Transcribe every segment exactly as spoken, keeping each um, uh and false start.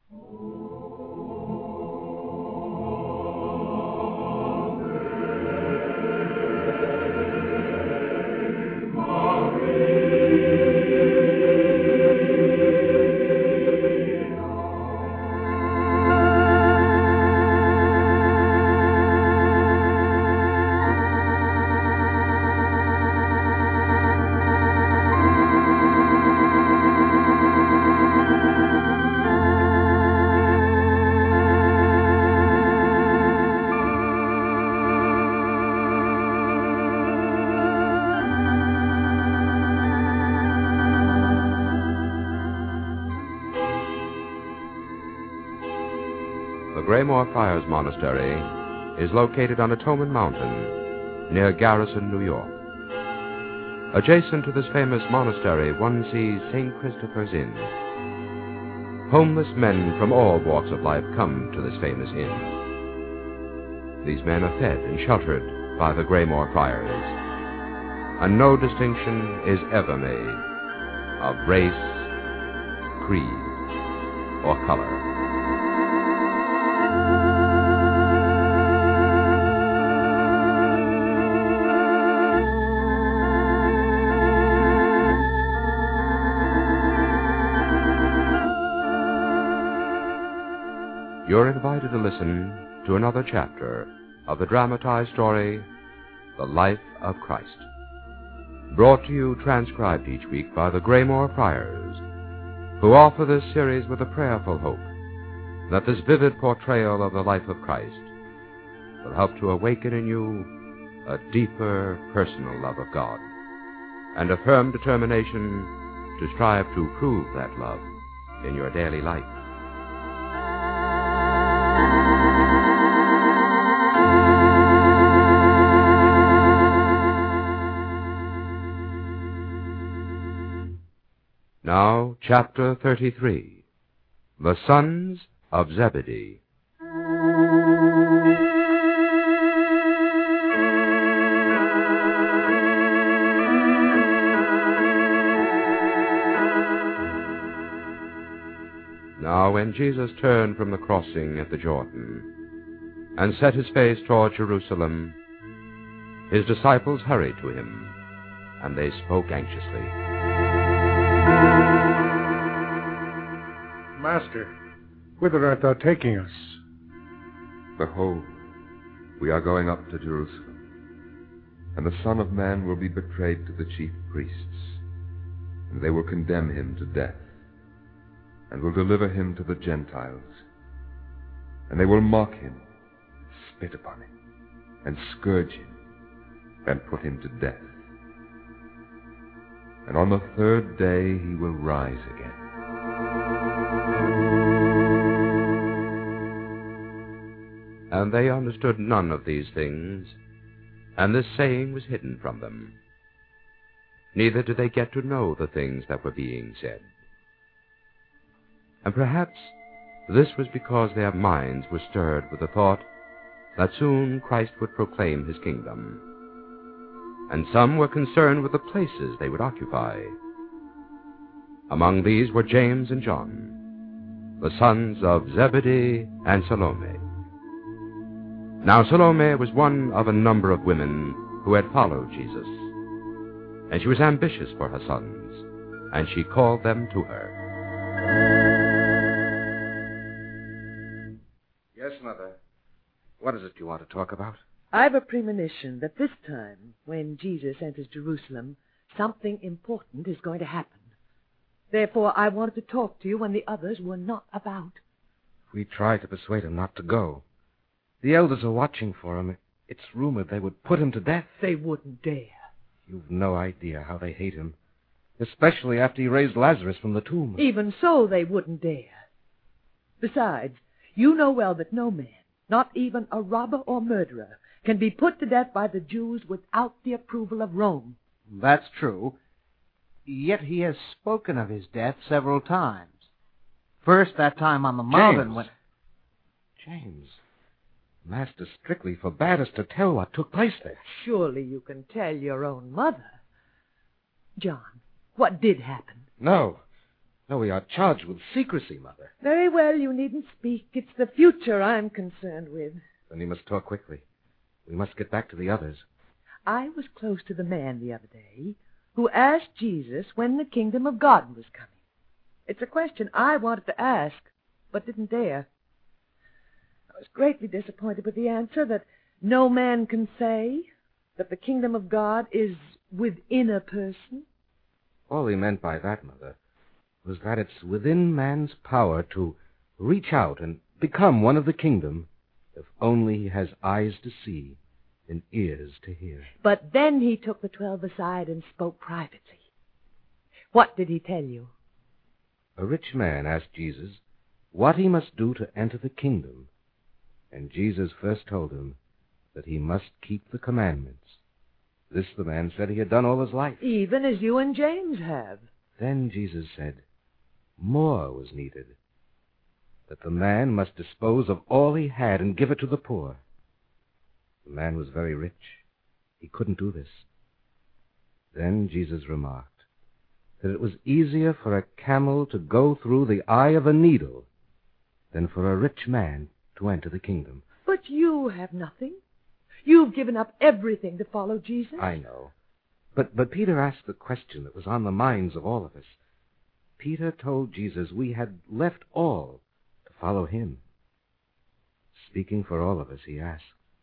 Graymore Friars Monastery is located on Atonement Mountain near Garrison, New York. Adjacent to this famous monastery, one sees Saint Christopher's Inn. Homeless men from all walks of life come to this famous inn. These men are fed and sheltered by the Graymore Friars, and no distinction is ever made of race, creed, or color. You're invited to listen to another chapter of the dramatized story, The Life of Christ, brought to you transcribed each week by the Graymore Friars, who offer this series with a prayerful hope that this vivid portrayal of the life of Christ will help to awaken in you a deeper personal love of God and a firm determination to strive to prove that love in your daily life. Now, Chapter thirty-three, The Sons of Zebedee. Now, when Jesus turned from the crossing at the Jordan and set his face toward Jerusalem, his disciples hurried to him, and they spoke anxiously. Master, whither art thou taking us? Behold, we are going up to Jerusalem, and the Son of Man will be betrayed to the chief priests, and they will condemn him to death, and will deliver him to the Gentiles, and they will mock him, spit upon him, and scourge him, and put him to death. And on the third day he will rise again. And they understood none of these things, and this saying was hidden from them. Neither did they get to know the things that were being said. And perhaps this was because their minds were stirred with the thought that soon Christ would proclaim his kingdom. And some were concerned with the places they would occupy. Among these were James and John, the sons of Zebedee and Salome. Now Salome was one of a number of women who had followed Jesus, and she was ambitious for her sons, and she called them to her. Yes, Mother. What is it you want to talk about? I've a premonition that this time, when Jesus enters Jerusalem, something important is going to happen. Therefore, I wanted to talk to you when the others were not about. We tried to persuade him not to go. The elders are watching for him. It's rumored they would put him to death. They wouldn't dare. You've no idea how they hate him, especially after he raised Lazarus from the tomb. Even so, they wouldn't dare. Besides, you know well that no man, not even a robber or murderer, can be put to death by the Jews without the approval of Rome. That's true. Yet he has spoken of his death several times. First, that time on the mountain when... James, Master strictly forbade us to tell what took place there. Surely you can tell your own mother. John, what did happen? No. No, we are charged with secrecy, Mother. Very well, you needn't speak. It's the future I'm concerned with. Then you must talk quickly. We must get back to the others. I was close to the man the other day who asked Jesus when the kingdom of God was coming. It's a question I wanted to ask, but didn't dare. I was greatly disappointed with the answer that no man can say, that the kingdom of God is within a person. All he meant by that, Mother, was that it's within man's power to reach out and become one of the kingdom if only he has eyes to see and ears to hear. But then he took the twelve aside and spoke privately. What did he tell you? A rich man asked Jesus what he must do to enter the kingdom, and Jesus first told him that he must keep the commandments. This the man said he had done all his life. Even as you and James have. Then Jesus said more was needed, that the man must dispose of all he had and give it to the poor. The man was very rich. He couldn't do this. Then Jesus remarked that it was easier for a camel to go through the eye of a needle than for a rich man to enter the kingdom. But you have nothing. You've given up everything to follow Jesus. I know. But, but Peter asked the question that was on the minds of all of us. Peter told Jesus we had left all to follow him. Speaking for all of us, he asked,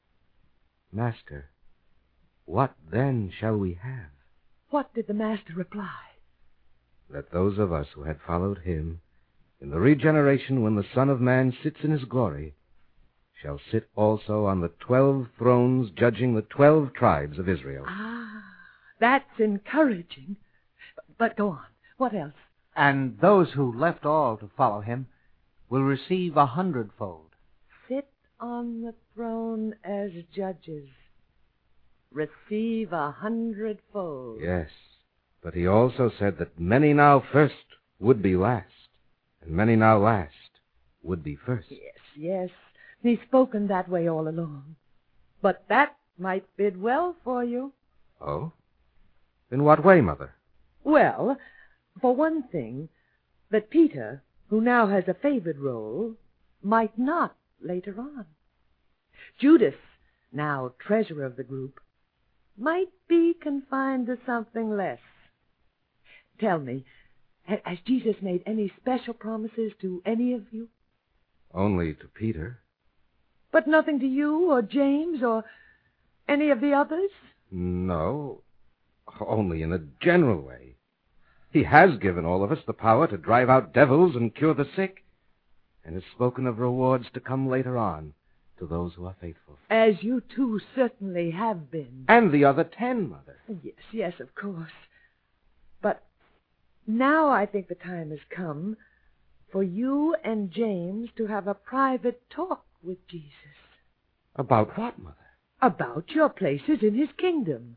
Master, what then shall we have? What did the Master reply? That those of us who had followed him in the regeneration when the Son of Man sits in his glory shall sit also on the twelve thrones judging the twelve tribes of Israel. Ah, that's encouraging. But go on. What else? And those who left all to follow him will receive a hundredfold. Sit on the throne as judges. Receive a hundredfold. Yes, but he also said that many now first would be last, and many now last would be first. Yes, yes. He's spoken that way all along. But that might bid well for you. Oh? In what way, Mother? Well, for one thing, that Peter, who now has a favored role, might not later on. Judas, now treasurer of the group, might be confined to something less. Tell me, has Jesus made any special promises to any of you? Only to Peter. But nothing to you or James or any of the others? No, only in a general way. He has given all of us the power to drive out devils and cure the sick, and has spoken of rewards to come later on to those who are faithful. As you two certainly have been. And the other ten, Mother. Yes, yes, of course. But now I think the time has come for you and James to have a private talk with Jesus. About what, Mother? About your places in his kingdom.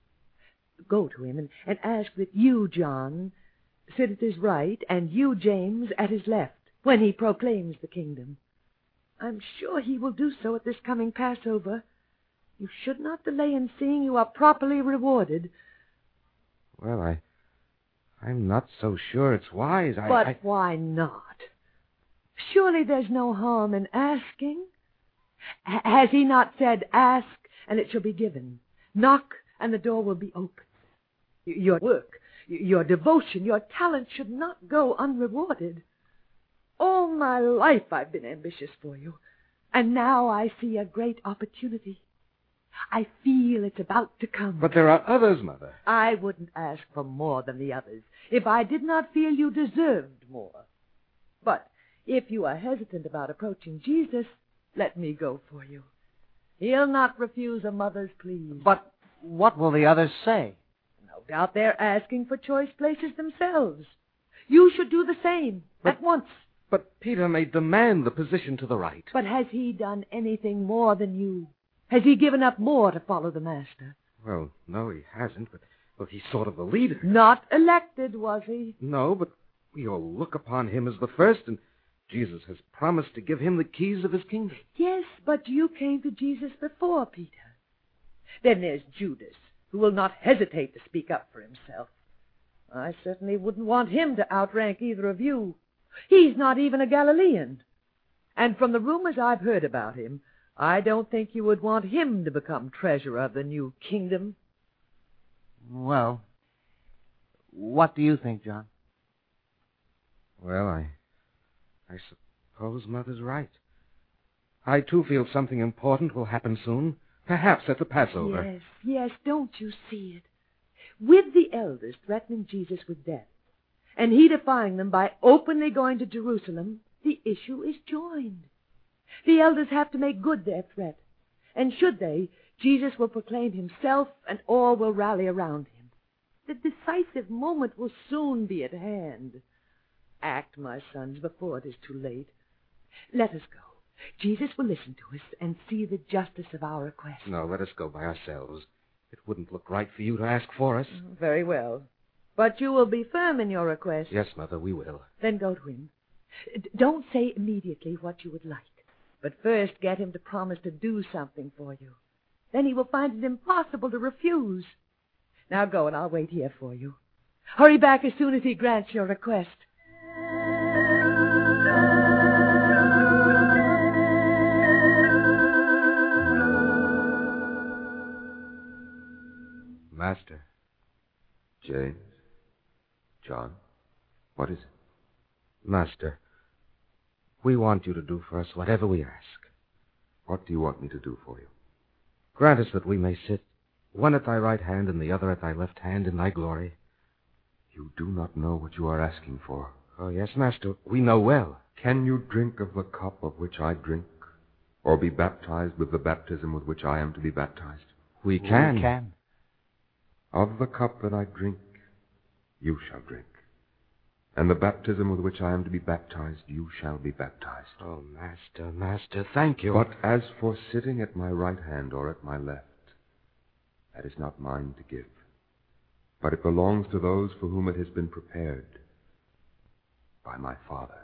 Go to him and, and ask that you, John, sit at his right and you, James, at his left when he proclaims the kingdom. I'm sure he will do so at this coming Passover. You should not delay in seeing you are properly rewarded. Well, I... I'm not so sure it's wise. I, but I... why not? Surely there's no harm in asking. H- has he not said, ask, and it shall be given? Knock, and the door will be opened. Y- your work, y- your devotion, your talent should not go unrewarded. All my life I've been ambitious for you, and now I see a great opportunity. I feel it's about to come. But there are others, Mother. I wouldn't ask for more than the others if I did not feel you deserved more. But if you are hesitant about approaching Jesus, let me go for you. He'll not refuse a mother's plea. But what will the others say? No doubt they're asking for choice places themselves. You should do the same, But- at once. But Peter may demand the position to the right. But has he done anything more than you? Has he given up more to follow the Master? Well, no, he hasn't, but well, he's sort of the leader. Not elected, was he? No, but we all look upon him as the first, and Jesus has promised to give him the keys of his kingdom. Yes, but you came to Jesus before Peter. Then there's Judas, who will not hesitate to speak up for himself. I certainly wouldn't want him to outrank either of you. He's not even a Galilean. And from the rumors I've heard about him, I don't think you would want him to become treasurer of the new kingdom. Well, what do you think, John? Well, I... I suppose Mother's right. I, too, feel something important will happen soon. Perhaps at the Passover. Yes, yes, don't you see it? With the elders threatening Jesus with death, and he defying them by openly going to Jerusalem, the issue is joined. The elders have to make good their threat, and should they, Jesus will proclaim himself, and all will rally around him. The decisive moment will soon be at hand. Act, my sons, before it is too late. Let us go. Jesus will listen to us and see the justice of our request. No, let us go by ourselves. It wouldn't look right for you to ask for us. Very well. But you will be firm in your request. Yes, Mother, we will. Then go to him. D- don't say immediately what you would like, but first get him to promise to do something for you. Then he will find it impossible to refuse. Now go, and I'll wait here for you. Hurry back as soon as he grants your request. Master. James? John? What is it? Master, we want you to do for us whatever we ask. What do you want me to do for you? Grant us that we may sit, one at thy right hand and the other at thy left hand in thy glory. You do not know what you are asking for. Oh, yes, Master, we know well. Can you drink of the cup of which I drink, or be baptized with the baptism with which I am to be baptized? We can. We can. Of the cup that I drink, you shall drink. And the baptism with which I am to be baptized, you shall be baptized. Oh, Master, Master, thank you. But as for sitting at my right hand or at my left, that is not mine to give, but it belongs to those for whom it has been prepared by my Father.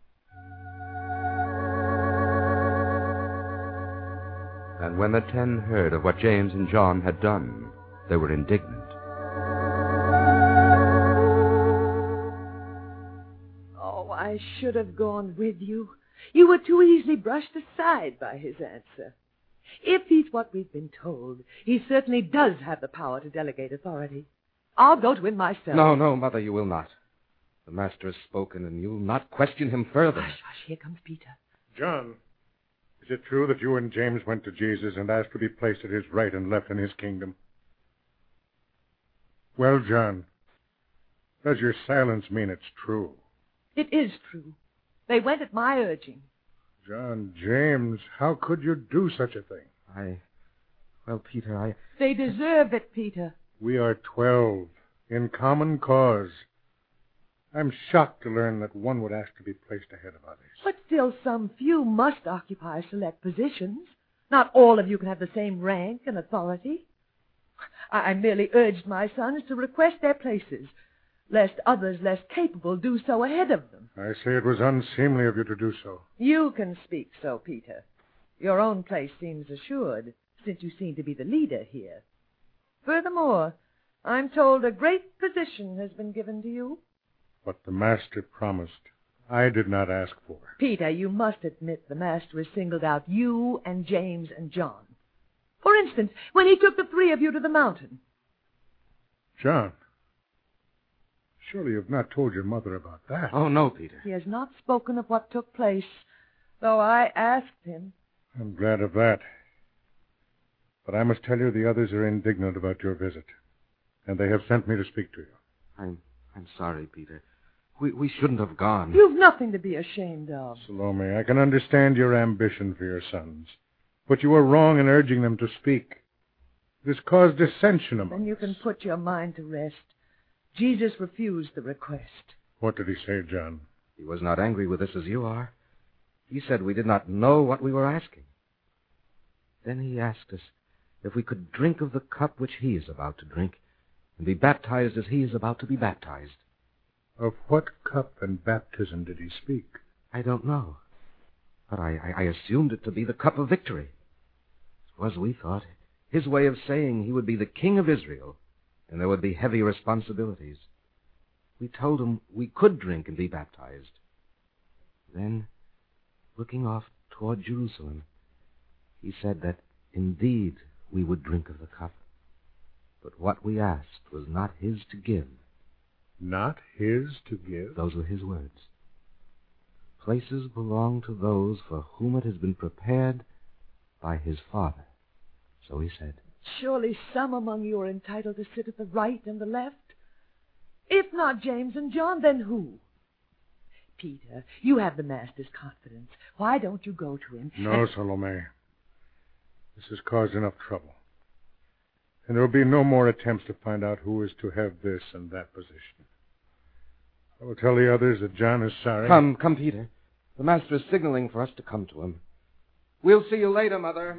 And when the ten heard of what James and John had done, they were indignant. Oh, I should have gone with you. You were too easily brushed aside by his answer. If he's what we've been told, he certainly does have the power to delegate authority. I'll go to him myself. No, no, Mother, you will not. The Master has spoken, and you'll not question him further. Hush, hush, here comes Peter. John, is it true that you and James went to Jesus and asked to be placed at his right and left in his kingdom? Well, John, does your silence mean it's true? It is true. They went at my urging. John, James, how could you do such a thing? I... Well, Peter, I... They deserve it, Peter. We are twelve, in common cause. I'm shocked to learn that one would ask to be placed ahead of others. But still some few must occupy select positions. Not all of you can have the same rank and authority. I, I merely urged my sons to request their places, lest others less capable do so ahead of them. I say it was unseemly of you to do so. You can speak so, Peter. Your own place seems assured, since you seem to be the leader here. Furthermore, I'm told a great position has been given to you. What the Master promised, I did not ask for. Peter, you must admit the Master has singled out you and James and John. For instance, when he took the three of you to the mountain. John, surely you've not told your mother about that. Oh, no, Peter. He has not spoken of what took place, though I asked him. I'm glad of that. But I must tell you the others are indignant about your visit, and they have sent me to speak to you. I'm, I'm sorry, Peter. We, we shouldn't have gone. You've nothing to be ashamed of. Salome, I can understand your ambition for your sons, but you were wrong in urging them to speak. This caused dissension among us. Then you can put your mind to rest. Jesus refused the request. What did he say, John? He was not angry with us as you are. He said we did not know what we were asking. Then he asked us if we could drink of the cup which he is about to drink and be baptized as he is about to be baptized. Of what cup and baptism did he speak? I don't know. But I, I, I assumed it to be the cup of victory. It was, we thought, his way of saying he would be the king of Israel, and there would be heavy responsibilities. We told him we could drink and be baptized. Then, looking off toward Jerusalem, he said that indeed we would drink of the cup, but what we asked was not his to give. Not his to give? Those were his words. Places belong to those for whom it has been prepared by his Father. So he said. Surely some among you are entitled to sit at the right and the left. If not James and John, then who? Peter, you have the Master's confidence. Why don't you go to him? No, and... Salome. This has caused enough trouble. And there will be no more attempts to find out who is to have this and that position. I will tell the others that John is sorry. Come, come, Peter. The Master is signaling for us to come to him. We'll see you later, Mother.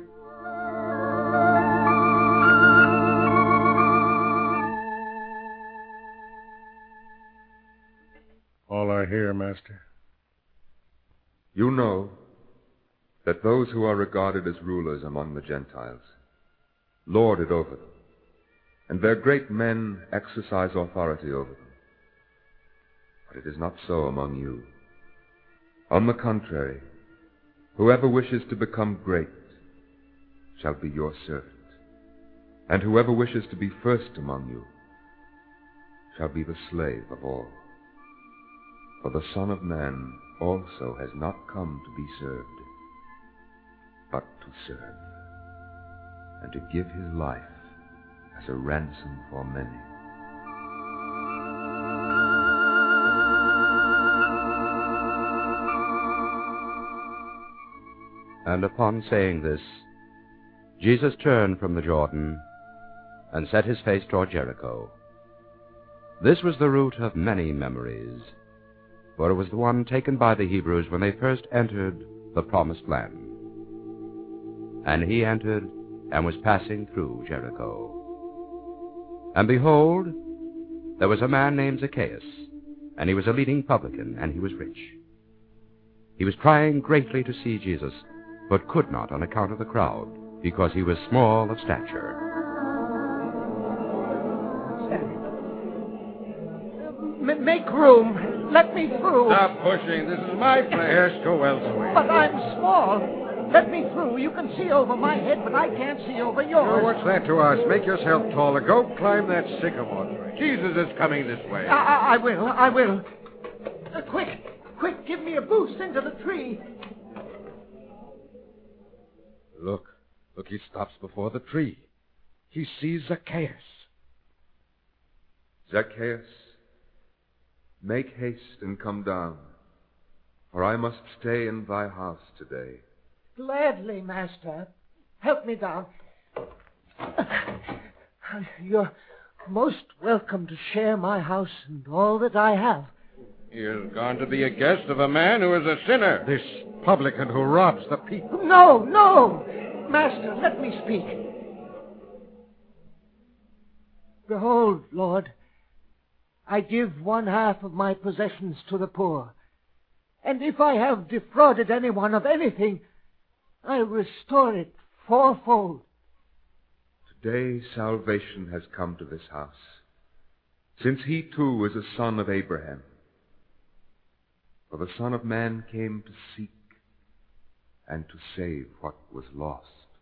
All are here, Master. You know that those who are regarded as rulers among the Gentiles lord it over them, and their great men exercise authority over them. But it is not so among you. On the contrary, whoever wishes to become great shall be your servant, and whoever wishes to be first among you shall be the slave of all. For the Son of Man also has not come to be served, but to serve, and to give his life as a ransom for many. And upon saying this, Jesus turned from the Jordan and set his face toward Jericho. This was the route of many memories, for it was the one taken by the Hebrews when they first entered the Promised Land. And he entered and was passing through Jericho. And behold, there was a man named Zacchaeus, and he was a leading publican, and he was rich. He was trying greatly to see Jesus, but could not on account of the crowd, because he was small of stature. M- make room. Let me through. Stop pushing. This is my place. Go elsewhere. But I'm small. Let me through. You can see over my head, but I can't see over yours. Oh, what's that to us? Make yourself taller. Go climb that sycamore tree. Jesus is coming this way. I, I, I will. I will. Uh, quick. Quick. Give me a boost into the tree. Look. Look, he stops before the tree. He sees Zacchaeus. Zacchaeus, make haste and come down, for I must stay in thy house today. Gladly, Master. Help me down. You're most welcome to share my house and all that I have. He has gone to be a guest of a man who is a sinner. This publican who robs the people. No, no! Master, let me speak. Behold, Lord, I give one half of my possessions to the poor. And if I have defrauded anyone of anything, I restore it fourfold. Today salvation has come to this house, since he too is a son of Abraham. For the Son of Man came to seek and to save what was lost.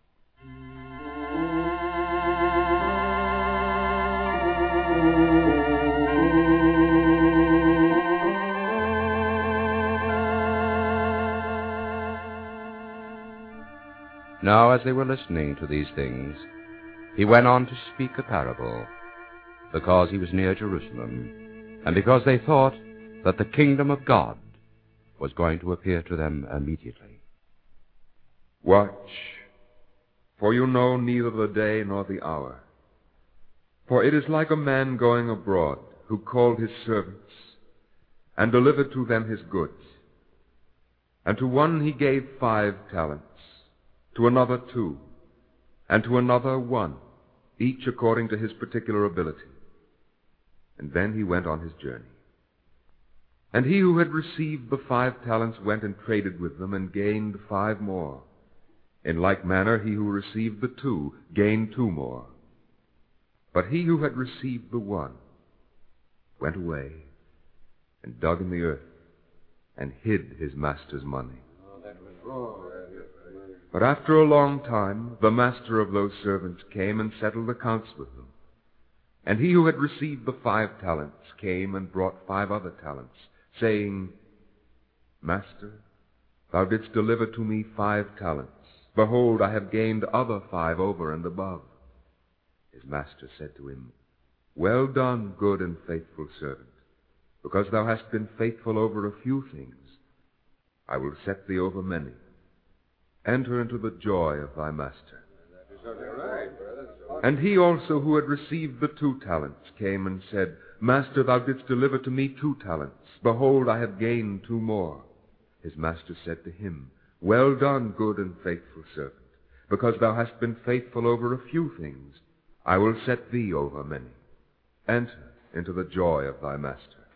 Now, as they were listening to these things, he went on to speak a parable, because he was near Jerusalem, and because they thought that the kingdom of God was going to appear to them immediately. Watch, for you know neither the day nor the hour. For it is like a man going abroad, who called his servants, and delivered to them his goods. And to one he gave five talents, to another two, and to another one, each according to his particular ability. And then he went on his journey. And he who had received the five talents went and traded with them, and gained five more. In like manner he who received the two gained two more. But he who had received the one went away, and dug in the earth and hid his master's money. But after a long time, the master of those servants came and settled accounts with them. And he who had received the five talents came and brought five other talents, saying, Master, thou didst deliver to me five talents. Behold, I have gained other five over and above. His master said to him, Well done, good and faithful servant. Because thou hast been faithful over a few things, I will set thee over many. Enter into the joy of thy master. And he also who had received the two talents came and said, Master, thou didst deliver to me two talents. Behold, I have gained two more. His master said to him, Well done, good and faithful servant. Because thou hast been faithful over a few things, I will set thee over many. Enter into the joy of thy master.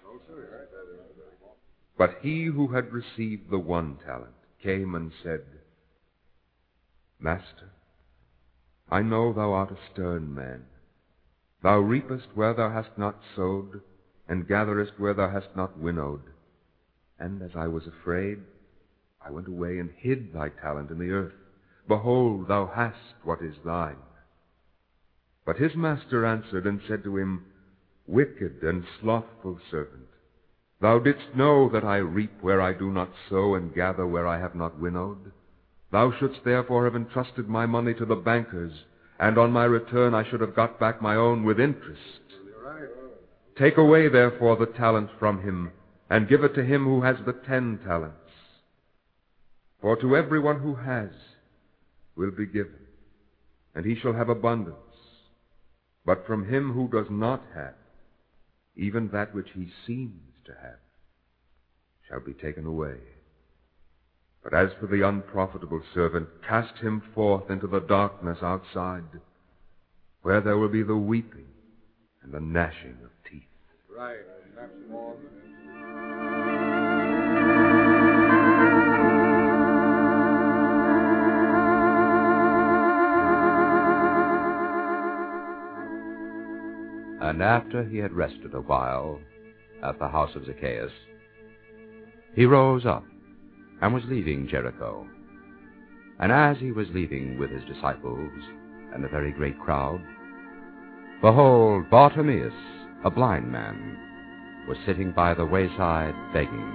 But he who had received the one talent came and said, Master, I know thou art a stern man. Thou reapest where thou hast not sowed, and gatherest where thou hast not winnowed. And as I was afraid, I went away and hid thy talent in the earth. Behold, thou hast what is thine. But his master answered and said to him, Wicked and slothful servant, thou didst know that I reap where I do not sow, and gather where I have not winnowed. Thou shouldst therefore have entrusted my money to the bankers, and on my return I should have got back my own with interest. Take away therefore the talent from him, and give it to him who has the ten talents. For to everyone who has will be given, and he shall have abundance. But from him who does not have, even that which he seems to have shall be taken away. But as for the unprofitable servant, cast him forth into the darkness outside, where there will be the weeping and the gnashing of teeth. Right. And after he had rested a while at the house of Zacchaeus, he rose up and was leaving Jericho. And as he was leaving with his disciples and a very great crowd, behold, Bartimaeus, a blind man, was sitting by the wayside begging.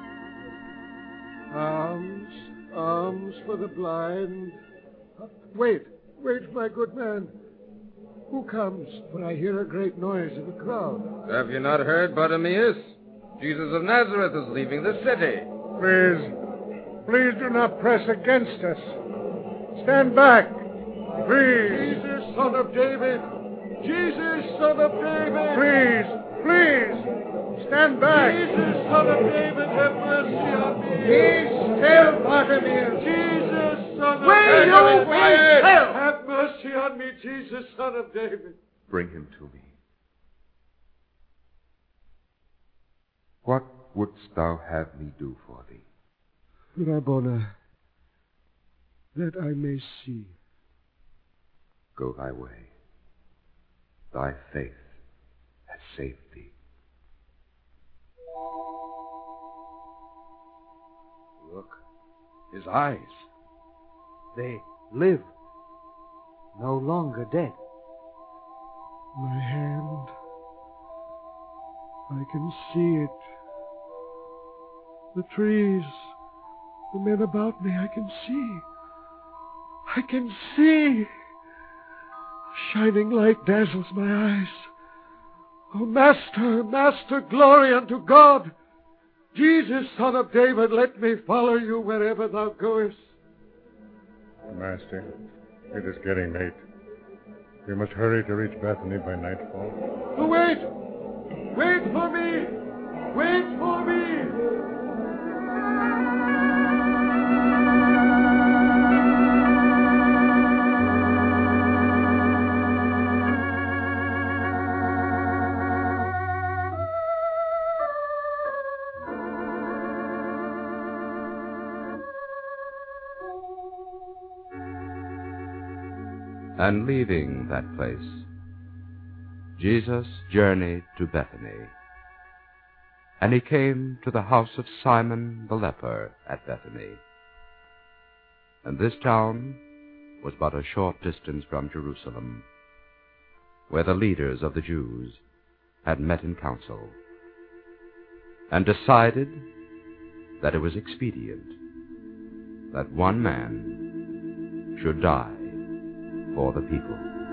Alms, alms for the blind. Wait, wait, my good man. Who comes? For I hear a great noise of a crowd. Have you not heard, Bartimaeus? Jesus of Nazareth is leaving the city. Please, please do not press against us. Stand back. Please. Jesus, son of David. Jesus, son of David. Please, please. Stand back. Jesus, son of David, have mercy on me. Be still, Bartimaeus. Jesus, son of David. Will you be still? Have mercy on me, Jesus, son of David. Bring him to me. What wouldst thou have me do for thee? Rabboni, that I may see. Go thy way. Thy faith has saved thee. Look, his eyes. They live. No longer dead. My hand. I can see it. The trees. The men about me, I can see. I can see. Shining light dazzles my eyes. Oh, Master, Master, glory unto God. Jesus, son of David, let me follow you wherever thou goest. Master, it is getting late. We must hurry to reach Bethany by nightfall. Oh, wait! Wait for me! Wait for me! And leaving that place, Jesus journeyed to Bethany, and he came to the house of Simon the leper at Bethany. And this town was but a short distance from Jerusalem, where the leaders of the Jews had met in council, and decided that it was expedient that one man should die for the people.